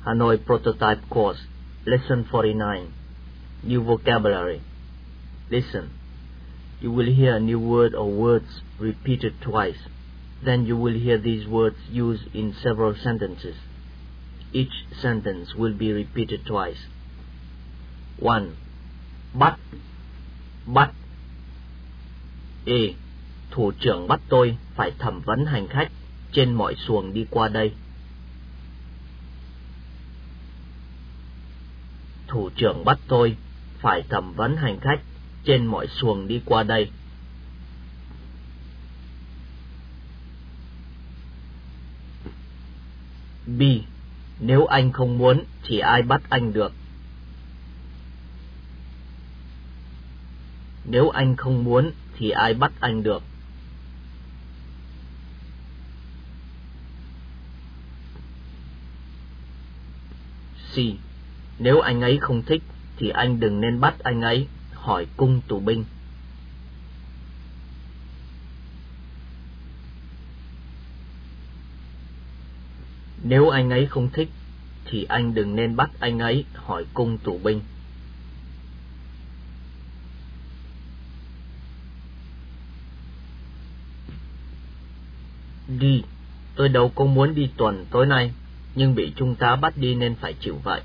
Hanoi Prototype Course, Lesson 49. New vocabulary. Listen. You will hear a new word or words repeated twice. Then you will hear these words used in several sentences. Each sentence will be repeated twice. 1. Bắt. Bắt. A. Thủ trưởng bắt tôi phải thẩm vấn hành khách trên mọi xuồng đi qua đây. Thủ trưởng bắt tôi phải thẩm vấn hành khách trên mọi xuồng đi qua đây. B. Nếu anh không muốn thì ai bắt anh được? Nếu anh không muốn thì ai bắt anh được? C. Nếu anh ấy không thích thì anh đừng nên bắt anh ấy, hỏi cung tù binh. Nếu anh ấy không thích thì anh đừng nên bắt anh ấy, hỏi cung tù binh. D. Tôi đâu có muốn đi tuần tối nay, nhưng bị trung tá bắt đi nên phải chịu vậy.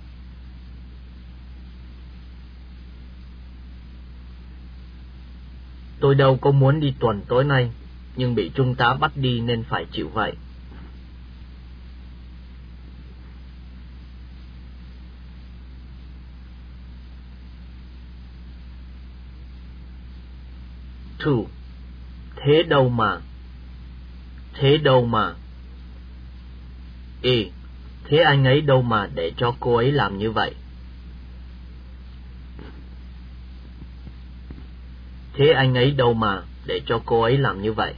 Tôi đâu có muốn đi tuần tối nay, nhưng bị trung tá bắt đi nên phải chịu vậy. Two. Thế đâu mà. Thế đâu mà. A. Thế anh ấy đâu mà để cho cô ấy làm như vậy? Thế anh ấy đâu mà để cho cô ấy làm như vậy?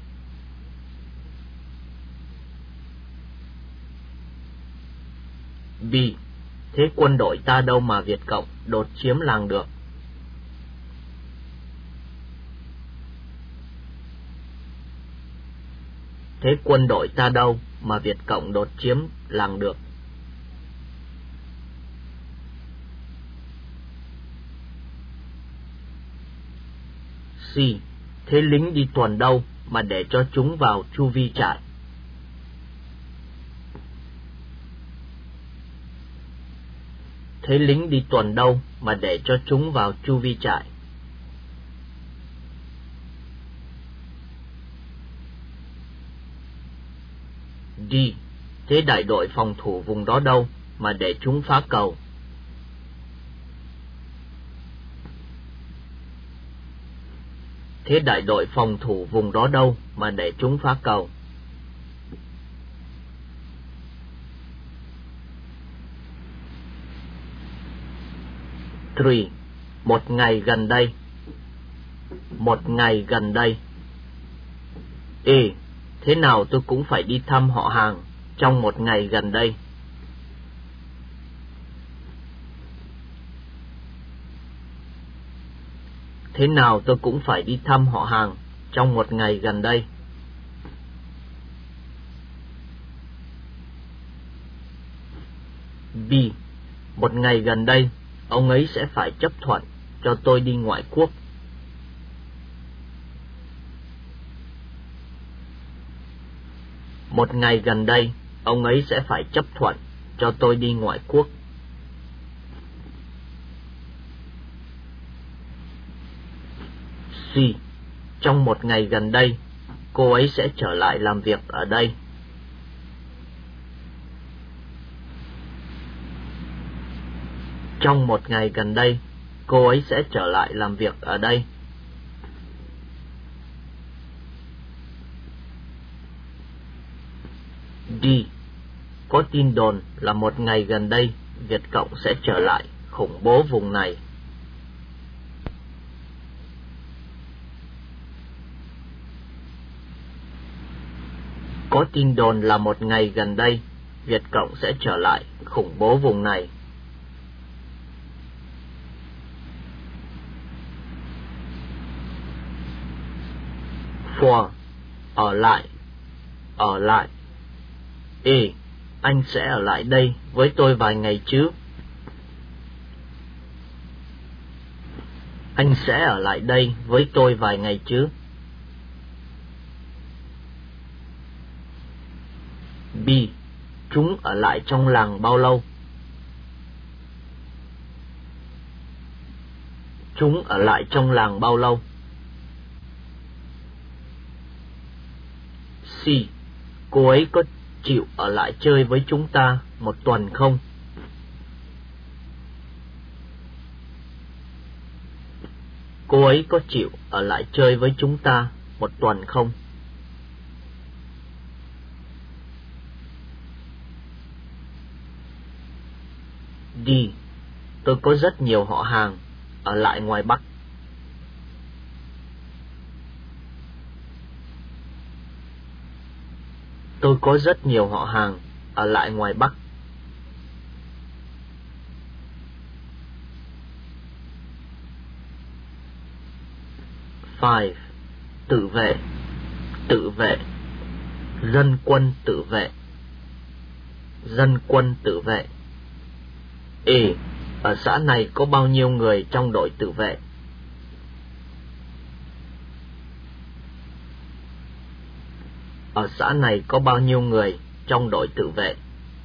B. Thế quân đội ta đâu mà Việt Cộng đột chiếm làng được? Thế quân đội ta đâu mà Việt Cộng đột chiếm làng được? C. Thế lính đi tuần đâu mà để cho chúng vào chu vi trại? Thế lính đi tuần đâu mà để cho chúng vào chu vi trại? D. Thế đại đội phòng thủ vùng đó đâu mà để chúng phá cầu? Thế đại đội phòng thủ vùng đó đâu mà để chúng phá cầu? Three. Một ngày gần đây. Một ngày gần đây. A. Thế nào tôi cũng phải đi thăm họ hàng trong một ngày gần đây. Thế nào tôi cũng phải đi thăm họ hàng trong một ngày gần đây. B. Một ngày gần đây, ông ấy sẽ phải chấp thuận cho tôi đi ngoại quốc. Một ngày gần đây, ông ấy sẽ phải chấp thuận cho tôi đi ngoại quốc. C. Trong một ngày gần đây, cô ấy sẽ trở lại làm việc ở đây. Trong một ngày gần đây, cô ấy sẽ trở lại làm việc ở đây. D. Có tin đồn là một ngày gần đây, Việt Cộng sẽ trở lại khủng bố vùng này. Có tin đồn là một ngày gần đây, Việt Cộng sẽ trở lại khủng bố vùng này. For. Ở lại. Ở lại. A. Anh sẽ ở lại đây với tôi vài ngày chứ? Anh sẽ ở lại đây với tôi vài ngày chứ? B. Chúng ở lại trong làng bao lâu? Chúng ở lại trong làng bao lâu? C. Cô ấy có chịu ở lại chơi với chúng ta một tuần không? Cô ấy có chịu ở lại chơi với chúng ta một tuần không? D. Tôi có rất nhiều họ hàng ở lại ngoài Bắc. Tôi có rất nhiều họ hàng ở lại ngoài Bắc. Five. Tự vệ. Tự vệ. Dân quân tự vệ. Dân quân tự vệ. A. Ở xã này có bao nhiêu người trong đội tự vệ? Ở xã này có bao nhiêu người trong đội tự vệ?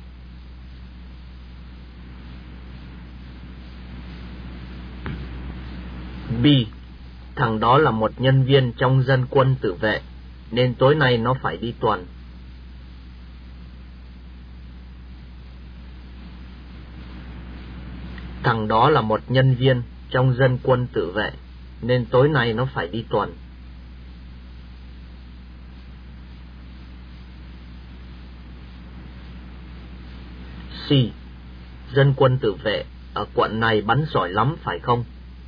B. Thằng đó là một nhân viên trong dân quân tự vệ, nên tối nay nó phải đi tuần. Thằng đó là một nhân viên trong dân quân tự vệ, nên tối nay nó phải đi tuần. C. Dân quân tự vệ ở quận này bắn giỏi lắm phải không?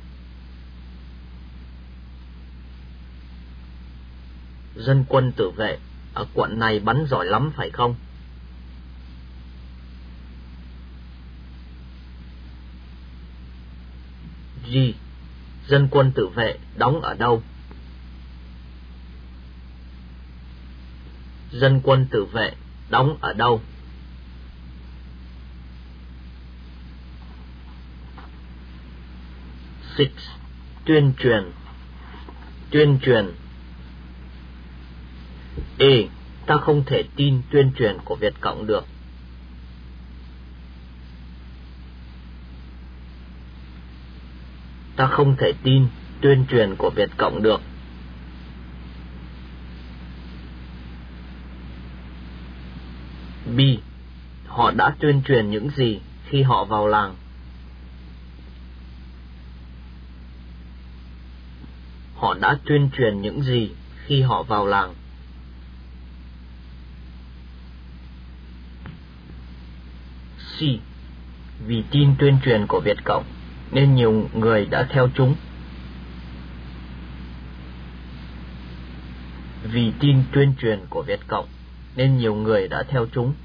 Dân quân tự vệ ở quận này bắn giỏi lắm phải không? G. Dân quân tự vệ đóng ở đâu? Dân quân tự vệ đóng ở đâu? Six. Tuyên truyền. Tuyên truyền. A. Ta không thể tin tuyên truyền của Việt Cộng được. Ta không thể tin tuyên truyền của Việt Cộng được. B. Họ đã tuyên truyền những gì khi họ vào làng? Họ đã tuyên truyền những gì khi họ vào làng? C. Vì tin tuyên truyền của Việt Cộng nên nhiều người đã theo chúng. Vì tin tuyên truyền của Việt Cộng nên nhiều người đã theo chúng.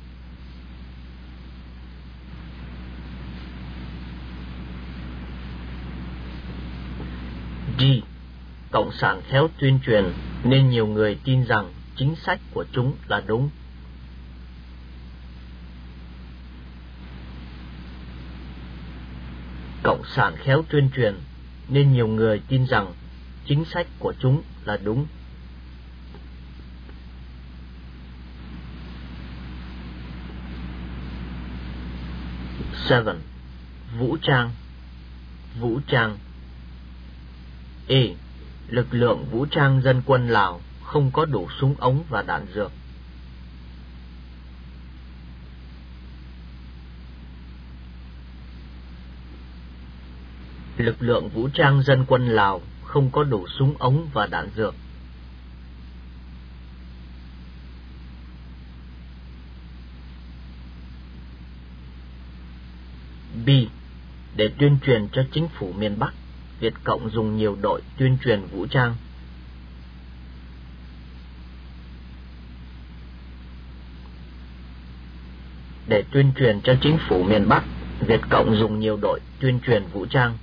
D. Cộng sản khéo tuyên truyền nên nhiều người tin rằng chính sách của chúng là đúng. Cộng sản khéo tuyên truyền nên nhiều người tin rằng chính sách của chúng là đúng. Seven. Vũ trang. Vũ trang. A. Lực lượng vũ trang dân quân Lào không có đủ súng ống và đạn dược. Lực lượng vũ trang dân quân Lào không có đủ súng ống và đạn dược. B. Để tuyên truyền cho chính phủ miền Bắc, Việt Cộng dùng nhiều đội tuyên truyền vũ trang. Để tuyên truyền cho chính phủ miền Bắc, Việt Cộng dùng nhiều đội tuyên truyền vũ trang.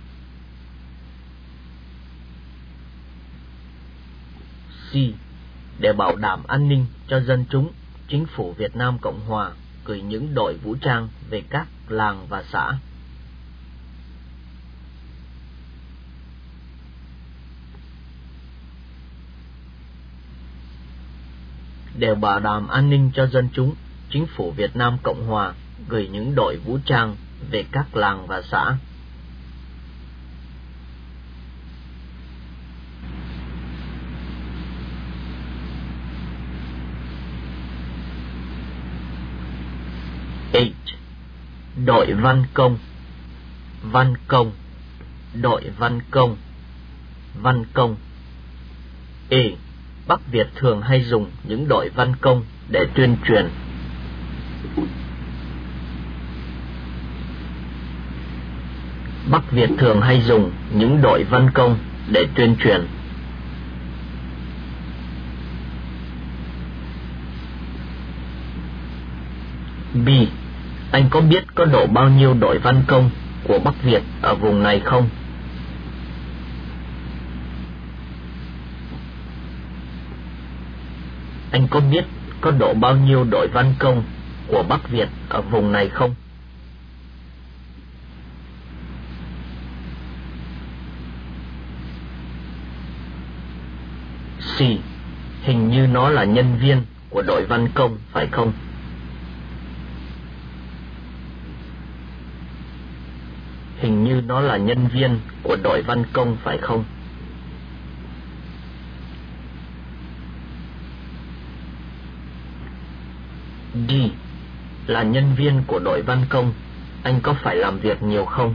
C. Để bảo đảm an ninh cho dân chúng, Chính phủ Việt Nam Cộng Hòa gửi những đội vũ trang về các làng và xã. Để bảo đảm an ninh cho dân chúng, Chính phủ Việt Nam Cộng Hòa gửi những đội vũ trang về các làng và xã. Đội văn công. Văn công. Đội văn công. Văn công. Bắc Việt thường hay dùng những đội văn công để tuyên truyền. Bắc Việt thường hay dùng những đội văn công để tuyên truyền. B. Anh có biết có độ bao nhiêu đội văn công của Bắc Việt ở vùng này không? Anh có biết có độ bao nhiêu đội văn công của Bắc Việt ở vùng này không? C. Hình như nó là nhân viên của đội văn công, phải không? Hình như nó là nhân viên của đội văn công, phải không? D. Là nhân viên của đội văn công, anh có phải làm việc nhiều không?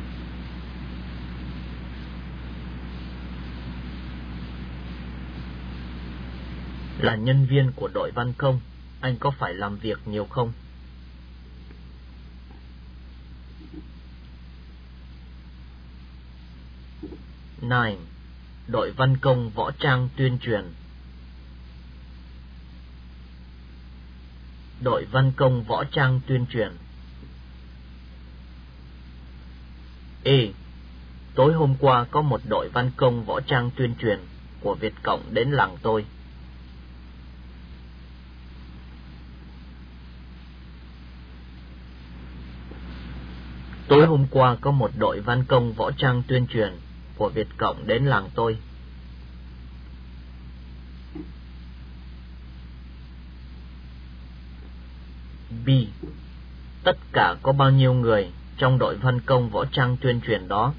Là nhân viên của đội văn công, anh có phải làm việc nhiều không? 9. Đội văn công võ trang tuyên truyền. Đội văn công võ trang tuyên truyền. Tối hôm qua có một đội văn công võ trang tuyên truyền của Việt Cộng đến làng tôi. Tối hôm qua có một đội văn công võ trang tuyên truyền của Việt Cộng đến làng tôi. B. Tất cả có bao nhiêu người trong đội văn công võ trang tuyên truyền đó?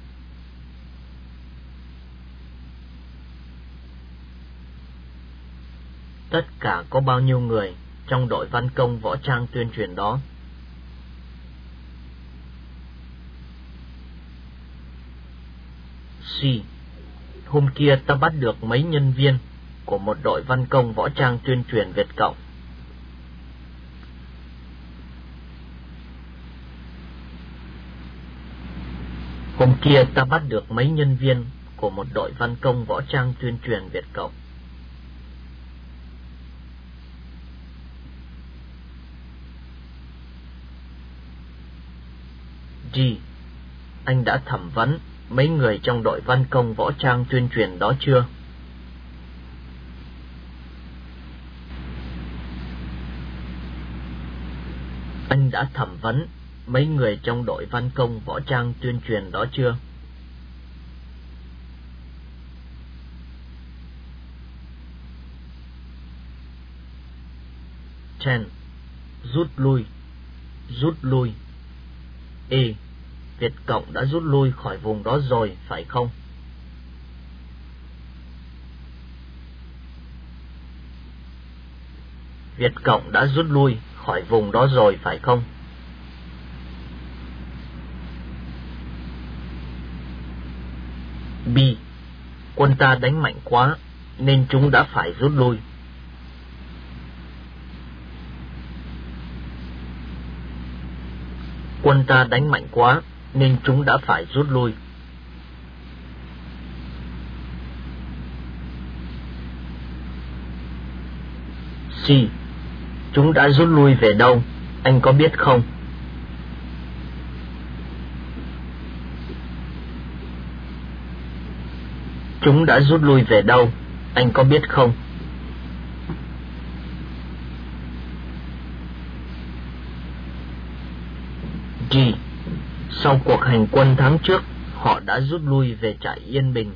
Tất cả có bao nhiêu người trong đội văn công võ trang tuyên truyền đó? C. Hôm kia ta bắt được mấy nhân viên của một đội văn công võ trang tuyên truyền Việt Cộng. Hôm kia ta bắt được mấy nhân viên của một đội văn công võ trang tuyên truyền Việt Cộng. G. Anh đã thẩm vấn mấy người trong đội văn công võ trang tuyên truyền đó chưa? Anh đã thẩm vấn mấy người trong đội văn công võ trang tuyên truyền đó chưa? Ten. Rút lui. Rút lui. Việt Cộng đã rút lui khỏi vùng đó rồi, phải không? Việt Cộng đã rút lui khỏi vùng đó rồi, phải không? B. Quân ta đánh mạnh quá nên chúng đã phải rút lui. Quân ta đánh mạnh quá nên chúng đã phải rút lui. C. Chúng đã rút lui về đâu, anh có biết không? Chúng đã rút lui về đâu, anh có biết không? Sau cuộc hành quân tháng trước, họ đã rút lui về trại Yên Bình.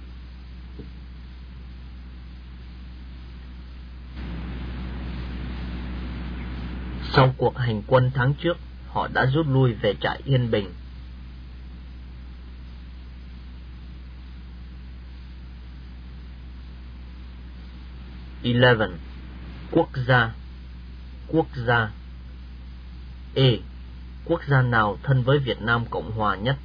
Sau cuộc hành quân tháng trước, họ đã rút lui về trại Yên Bình. Quốc gia. Quốc gia. A. Quốc gia nào thân với Việt Nam Cộng Hòa nhất?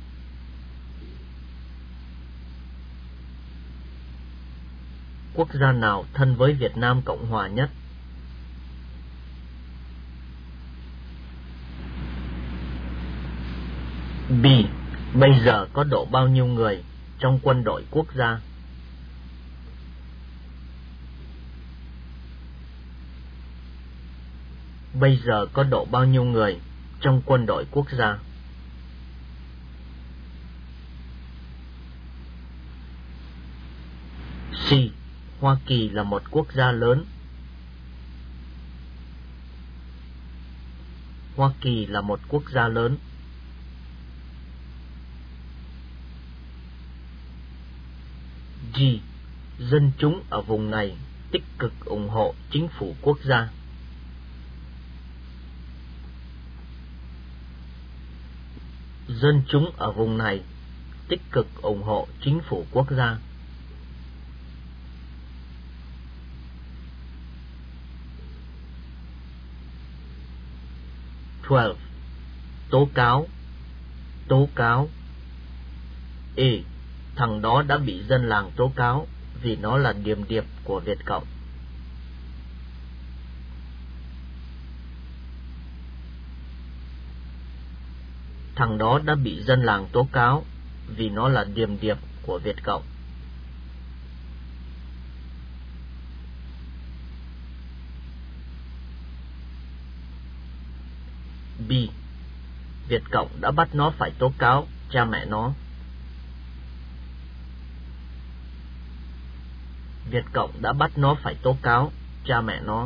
Quốc gia nào thân với Việt Nam Cộng Hòa nhất? B. Bây giờ có độ bao nhiêu người trong quân đội quốc gia? Bây giờ có độ bao nhiêu người trong quân đội quốc gia? C. Hoa Kỳ là một quốc gia lớn. Hoa Kỳ là một quốc gia lớn. G. Dân chúng ở vùng này tích cực ủng hộ chính phủ quốc gia. Dân chúng ở vùng này tích cực ủng hộ chính phủ quốc gia. Tố cáo. Tố cáo. A. Thằng đó đã bị dân làng tố cáo vì nó là điềm điệp của Việt Cộng. Thằng đó đã bị dân làng tố cáo vì nó là điềm điệp của Việt Cộng. B. Việt Cộng đã bắt nó phải tố cáo cha mẹ nó. Việt Cộng đã bắt nó phải tố cáo cha mẹ nó.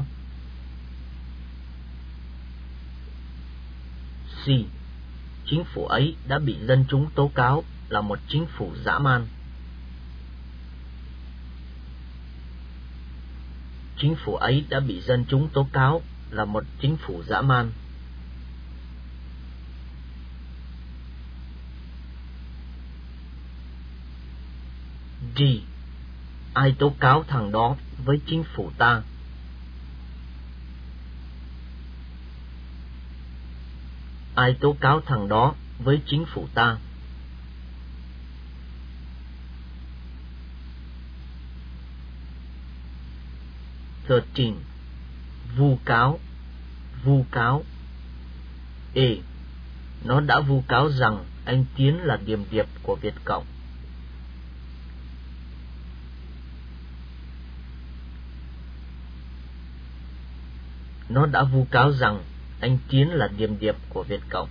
C. Chính phủ ấy đã bị dân chúng tố cáo là một chính phủ dã man. Chính phủ ấy đã bị dân chúng tố cáo là một chính phủ dã man. D. Ai tố cáo thằng đó với chính phủ ta? Ai tố cáo thằng đó với chính phủ ta? Vu cáo. Vu cáo. A. Nó đã vu cáo rằng anh Tiến là điềm điệp của Việt Cộng. Nó đã vu cáo rằng anh Tiến là điềm điệp của Việt Cộng.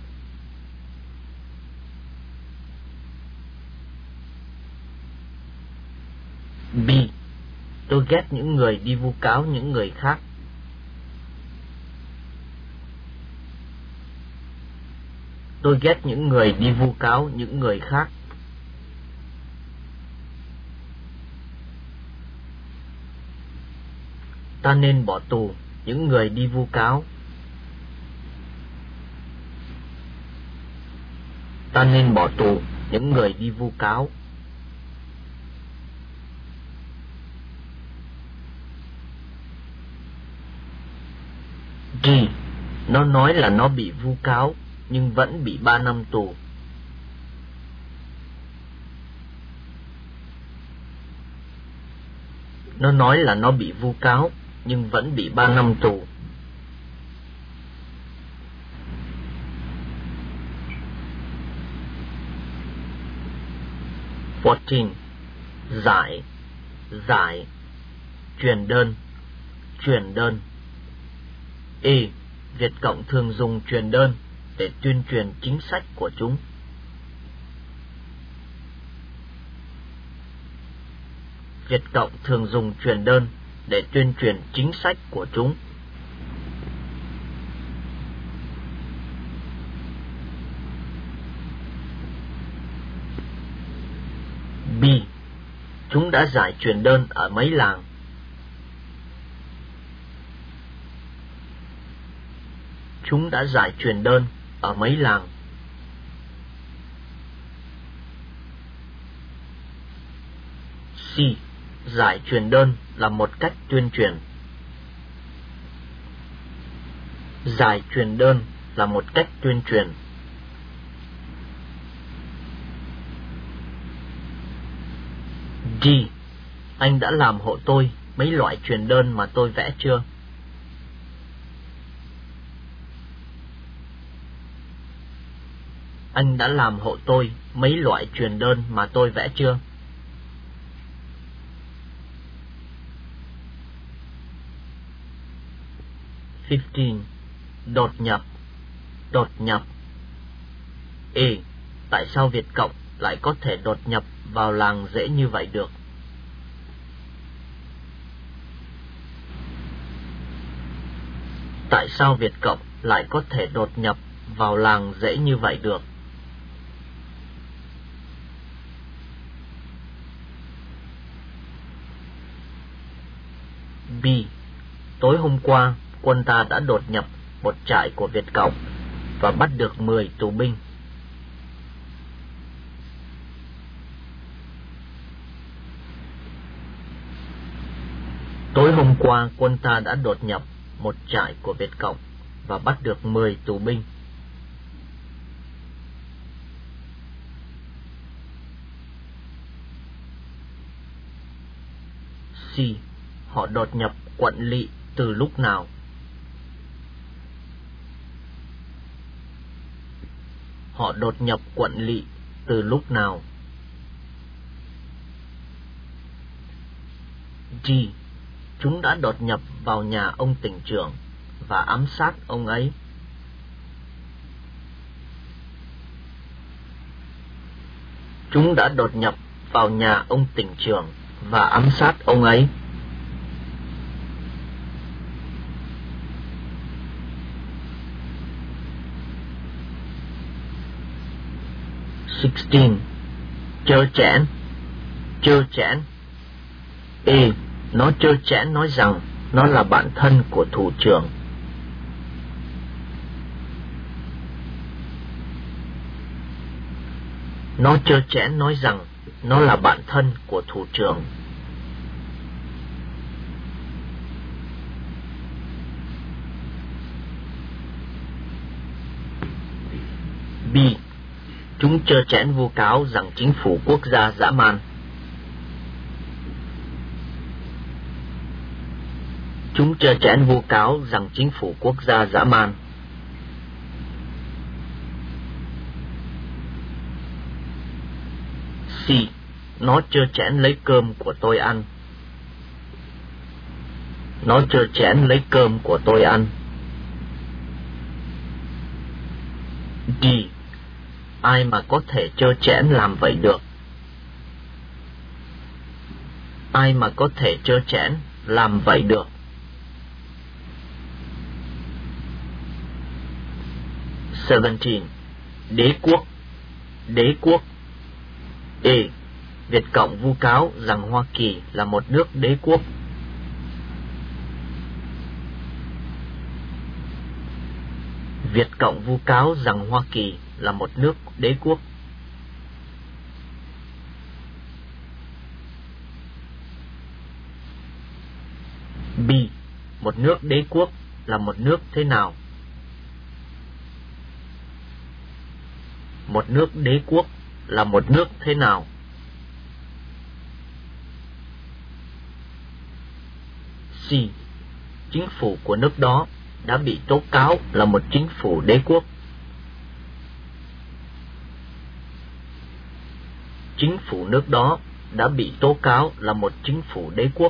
B. Tôi ghét những người đi vu cáo những người khác. Tôi ghét những người đi vu cáo những người khác. Ta nên bỏ tù những người đi vu cáo. Ta nên bỏ tù những người đi vu cáo. G. Nó nói là nó bị vu cáo nhưng vẫn bị 3 năm tù. Nó nói là nó bị vu cáo nhưng vẫn bị 3 năm tù. Giải. Giải. Truyền đơn. Truyền đơn. A. Việt Cộng thường dùng truyền đơn để tuyên truyền chính sách của chúng. Việt Cộng thường dùng truyền đơn để tuyên truyền chính sách của chúng. B. Chúng đã giải truyền đơn ở mấy làng. Chúng đã giải truyền đơn ở mấy làng. C. Giải truyền đơn là một cách tuyên truyền. Giải truyền đơn là một cách tuyên truyền. D. Anh đã làm hộ tôi mấy loại truyền đơn mà tôi vẽ chưa? Anh đã làm hộ tôi mấy loại truyền đơn mà tôi vẽ chưa? Đột nhập. Đột nhập. A. Tại sao Việt Cộng lại có thể đột nhập vào làng dễ như vậy được? Tại sao Việt Cộng lại có thể đột nhập vào làng dễ như vậy được? B. Tối hôm qua, quân ta đã đột nhập một trại của Việt Cộng và bắt được 10 tù binh. Tối hôm qua, quân ta đã đột nhập một trại của Việt Cộng và bắt được 10 tù binh. C. Họ đột nhập quận Lỵ từ lúc nào? Họ đột nhập quận Lỵ từ lúc nào? D. Chúng đã đột nhập vào nhà ông tỉnh trưởng và ám sát ông ấy. Chúng đã đột nhập vào nhà ông tỉnh trưởng và ám sát ông ấy. Trơ trẽn. Trơ trẽn. A. Nó trơ trẽn nói rằng nó là bạn thân của thủ trưởng. Nó trơ trẽn nói rằng nó là bạn thân của thủ trưởng. B. Chúng trơ trẽn vu cáo rằng chính phủ quốc gia dã man. Chúng trơ trẽn vu cáo rằng chính phủ quốc gia dã man. C. Nó trơ trẽn lấy cơm của tôi ăn. Nó trơ trẽn lấy cơm của tôi ăn. D. Ai mà có thể trơ trẽn làm vậy được? Ai mà có thể trơ trẽn làm vậy được? 17. Đế quốc. Đế quốc. A. Việt Cộng vu cáo rằng Hoa Kỳ là một nước đế quốc. Việt Cộng vu cáo rằng Hoa Kỳ là một nước đế quốc. B. Một nước đế quốc là một nước thế nào? Một nước đế quốc là một nước thế nào? C. Chính phủ của nước đó đã bị tố cáo là một chính phủ đế quốc. Chính phủ nước đó đã bị tố cáo là một chính phủ đế quốc.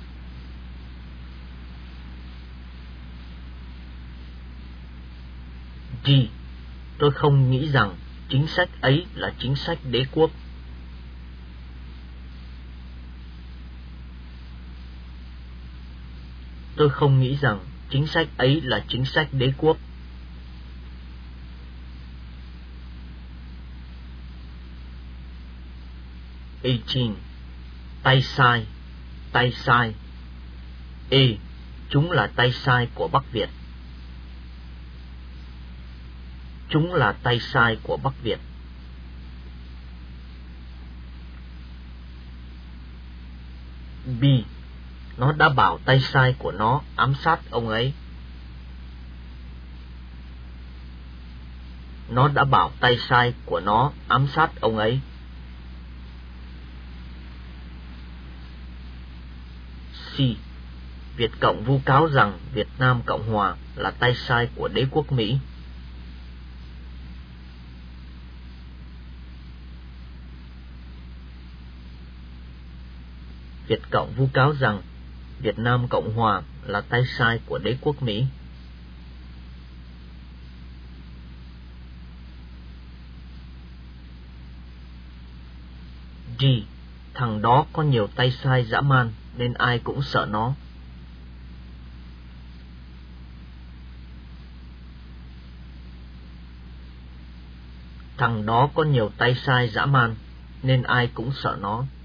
D. Tôi không nghĩ rằng chính sách ấy là chính sách đế quốc. Tôi không nghĩ rằng chính sách ấy là chính sách đế quốc. 18. Tay sai, tay sai. A. Chúng là tay sai của Bắc Việt. Chúng là tay sai của Bắc Việt. B. Nó đã bảo tay sai của nó ám sát ông ấy. Nó đã bảo tay sai của nó ám sát ông ấy. C. Việt Cộng vu cáo rằng Việt Nam Cộng Hòa là tay sai của đế quốc Mỹ. Việt Cộng vu cáo rằng Việt Nam Cộng Hòa là tay sai của đế quốc Mỹ. D. Thằng đó có nhiều tay sai dã man nên ai cũng sợ nó. Thằng đó có nhiều tay sai dã man nên ai cũng sợ nó.